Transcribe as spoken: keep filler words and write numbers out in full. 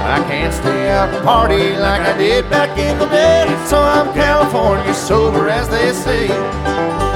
I can't stay out and party like I did back in the day, so I'm California sober, as they say.